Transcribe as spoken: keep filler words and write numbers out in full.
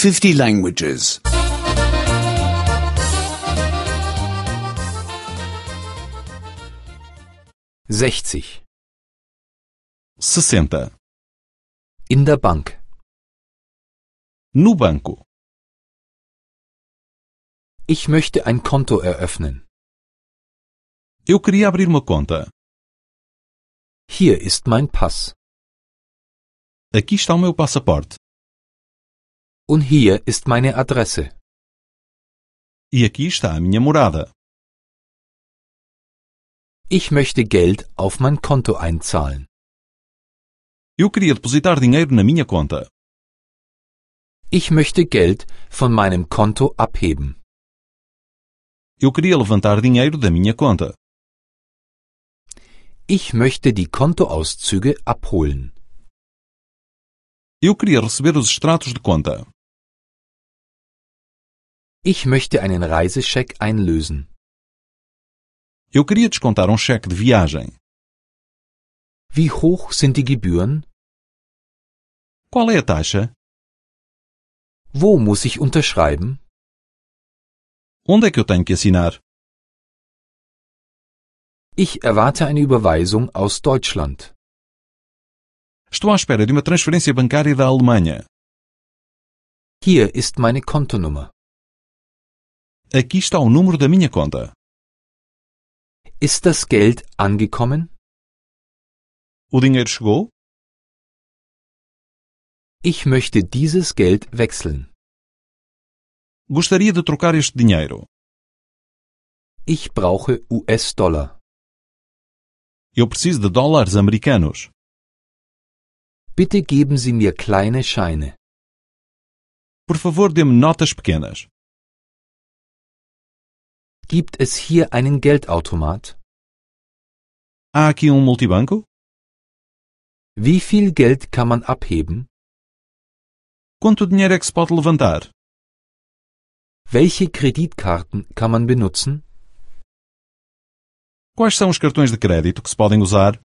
fifty languages. sechzig. sessenta. In der Bank. No banco. Ich möchte ein Konto eröffnen. Eu queria abrir uma conta. Hier ist mein Pass. Aqui está o meu passaporte. Und hier ist meine Adresse. E aqui está a minha morada. Ich möchte Geld auf mein Konto einzahlen. Eu queria depositar dinheiro na minha conta. Ich möchte Geld von meinem Konto abheben. Eu queria levantar dinheiro da minha conta. Ich möchte die Kontoauszüge abholen. Eu queria receber os extratos de conta. Ich möchte einen Reisescheck einlösen. Eu queria descontar um cheque de viagem. Wie hoch sind die Gebühren? Qual é a taxa? Wo muss ich unterschreiben? Onde é que eu tenho que assinar? Ich erwarte eine Überweisung aus Deutschland. Estou à espera de uma transferência bancária da Alemanha. Hier ist meine Kontonummer. Aqui está o número da minha conta. Ist das Geld angekommen? O dinheiro chegou? Ich möchte dieses Geld wechseln. Gostaria de trocar este dinheiro. Ich brauche U S-Dollar. Eu preciso de dólares americanos. Bitte geben Sie mir kleine Scheine. Por favor, dê-me notas pequenas. Gibt es hier einen Geldautomat? Há aqui um multibanco? Wie viel Geld kann man abheben? Quanto dinheiro é que se pode levantar? Welche Kreditkarten kann man benutzen? Quais são os cartões de crédito que se podem usar?